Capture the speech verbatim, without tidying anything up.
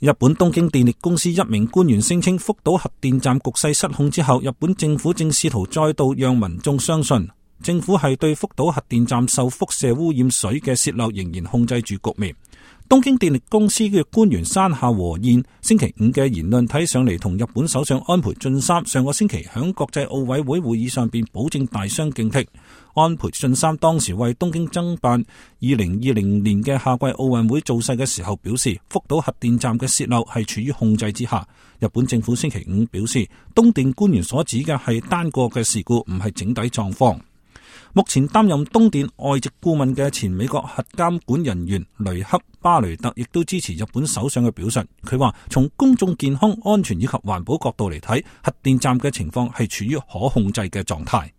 日本東京電力公司一名官員聲稱，福島核電站局勢失控之後，日本政府正試圖再度讓民眾相信政府係對福島核電站受輻射污染水嘅洩漏仍然控制住局面。東京電力公司嘅官員山下和彥星期五嘅言論睇上嚟同日本首相安倍晉三上個星期響國際奧委會會議上邊保證大相徑庭。安倍晉三當時為東京爭辦二零二零年嘅夏季奧運會造勢嘅時候表示，福島核電站嘅洩漏係處於控制之下。日本政府星期五表示，東電官員所指嘅係單個嘅事故，唔係整體狀況。目前擔任東電外籍顧問嘅前美國核監管人員雷克巴雷特亦都支持日本首相嘅表述。佢話從公眾健康安全以及環保角度嚟睇，核電站嘅情況係處於可控制嘅狀態。